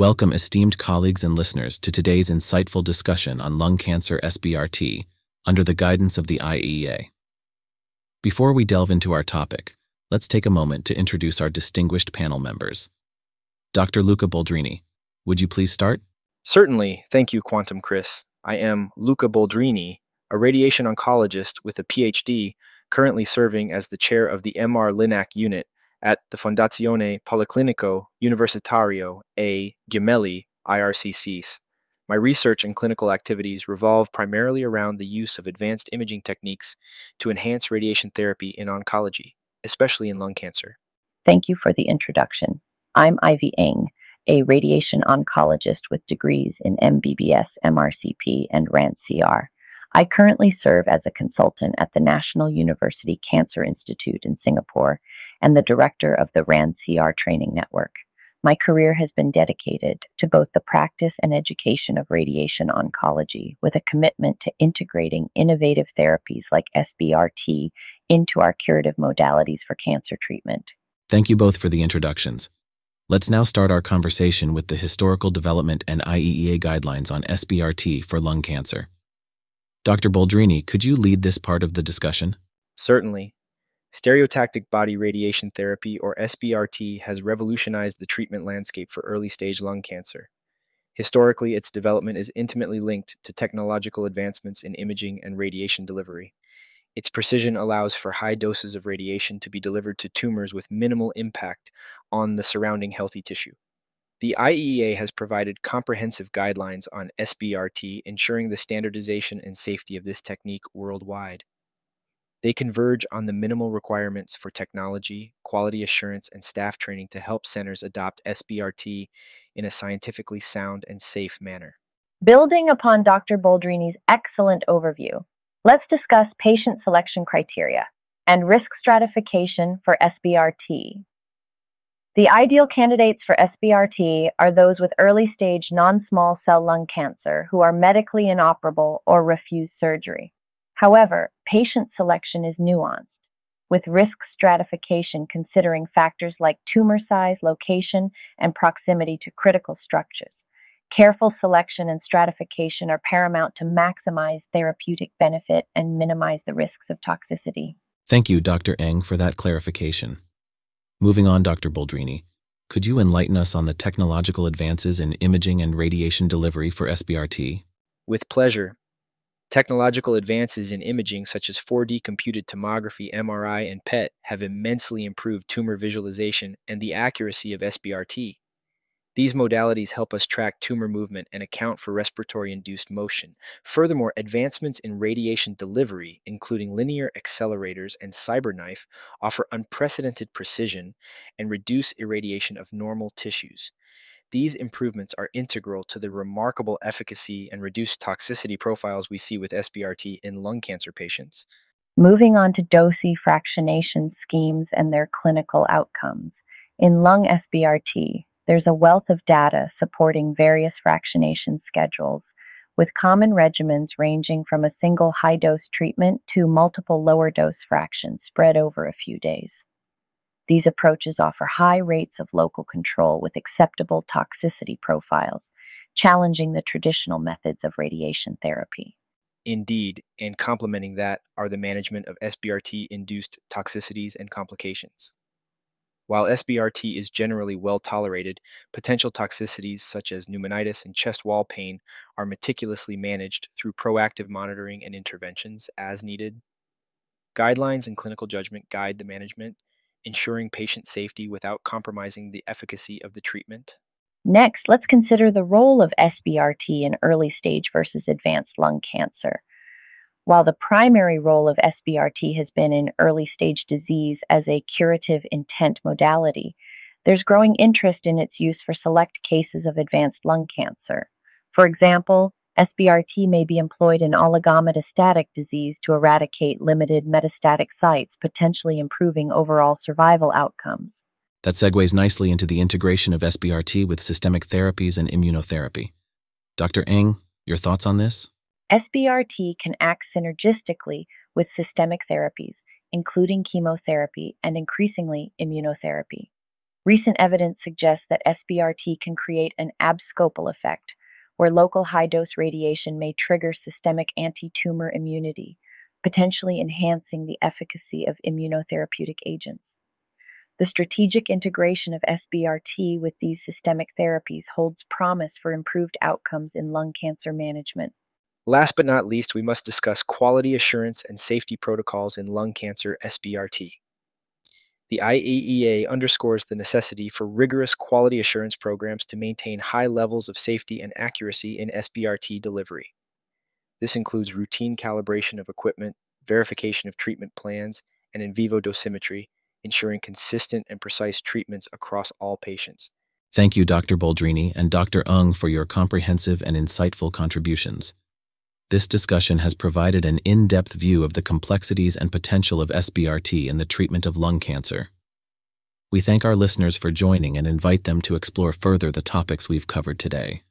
Welcome, esteemed colleagues and listeners, to today's insightful discussion on lung cancer SBRT under the guidance of the IAEA. Before we delve into our topic, let's take a moment to introduce our distinguished panel members. Dr. Luca Boldrini, would you please start? Certainly. Thank you, Quantum Chris. I am Luca Boldrini, a radiation oncologist with a PhD, currently serving as the chair of the MR-Linac unit at the Fondazione Policlinico Universitario A. Gemelli, IRCCs. My research and clinical activities revolve primarily around the use of advanced imaging techniques to enhance radiation therapy in oncology, especially in lung cancer. Thank you for the introduction. I'm Ivy Ng, a radiation oncologist with degrees in MBBS, MRCP, and RAND-CR. I currently serve as a consultant at the National University Cancer Institute in Singapore and the director of the RAND-CR training network. My career has been dedicated to both the practice and education of radiation oncology, with a commitment to integrating innovative therapies like SBRT into our curative modalities for cancer treatment. Thank you both for the introductions. Let's now start our conversation with the historical development and IAEA guidelines on SBRT for lung cancer. Dr. Boldrini, could you lead this part of the discussion? Certainly. Stereotactic body radiation therapy, or SBRT, has revolutionized the treatment landscape for early-stage lung cancer. Historically, its development is intimately linked to technological advancements in imaging and radiation delivery. Its precision allows for high doses of radiation to be delivered to tumors with minimal impact on the surrounding healthy tissue. The IAEA has provided comprehensive guidelines on SBRT, ensuring the standardization and safety of this technique worldwide. They converge on the minimal requirements for technology, quality assurance, and staff training to help centers adopt SBRT in a scientifically sound and safe manner. Building upon Dr. Boldrini's excellent overview, let's discuss patient selection criteria and risk stratification for SBRT. The ideal candidates for SBRT are those with early-stage non-small cell lung cancer who are medically inoperable or refuse surgery. However, patient selection is nuanced, with risk stratification considering factors like tumor size, location, and proximity to critical structures. Careful selection and stratification are paramount to maximize therapeutic benefit and minimize the risks of toxicity. Thank you, Dr. Ng, for that clarification. Moving on, Dr. Boldrini, could you enlighten us on the technological advances in imaging and radiation delivery for SBRT? With pleasure. Technological advances in imaging such as 4D computed tomography, MRI, and PET have immensely improved tumor visualization and the accuracy of SBRT. These modalities help us track tumor movement and account for respiratory-induced motion. Furthermore, advancements in radiation delivery, including linear accelerators and CyberKnife, offer unprecedented precision and reduce irradiation of normal tissues. These improvements are integral to the remarkable efficacy and reduced toxicity profiles we see with SBRT in lung cancer patients. Moving on to dose fractionation schemes and their clinical outcomes. In lung SBRT, there's a wealth of data supporting various fractionation schedules, with common regimens ranging from a single high-dose treatment to multiple lower-dose fractions spread over a few days. These approaches offer high rates of local control with acceptable toxicity profiles, challenging the traditional methods of radiation therapy. Indeed, and complementing that are the management of SBRT-induced toxicities and complications. While SBRT is generally well tolerated, potential toxicities such as pneumonitis and chest wall pain are meticulously managed through proactive monitoring and interventions as needed. Guidelines and clinical judgment guide the management, ensuring patient safety without compromising the efficacy of the treatment. Next, let's consider the role of SBRT in early stage versus advanced lung cancer. While the primary role of SBRT has been in early stage disease as a curative intent modality, there's growing interest in its use for select cases of advanced lung cancer. For example, SBRT may be employed in oligometastatic disease to eradicate limited metastatic sites, potentially improving overall survival outcomes. That segues nicely into the integration of SBRT with systemic therapies and immunotherapy. Dr. Ng, your thoughts on this? SBRT can act synergistically with systemic therapies, including chemotherapy and increasingly immunotherapy. Recent evidence suggests that SBRT can create an abscopal effect, where local high-dose radiation may trigger systemic anti-tumor immunity, potentially enhancing the efficacy of immunotherapeutic agents. The strategic integration of SBRT with these systemic therapies holds promise for improved outcomes in lung cancer management. Last but not least, we must discuss quality assurance and safety protocols in lung cancer SBRT. The IAEA underscores the necessity for rigorous quality assurance programs to maintain high levels of safety and accuracy in SBRT delivery. This includes routine calibration of equipment, verification of treatment plans, and in vivo dosimetry, ensuring consistent and precise treatments across all patients. Thank you, Dr. Boldrini and Dr. Ung, for your comprehensive and insightful contributions. This discussion has provided an in-depth view of the complexities and potential of SBRT in the treatment of lung cancer. We thank our listeners for joining and invite them to explore further the topics we've covered today.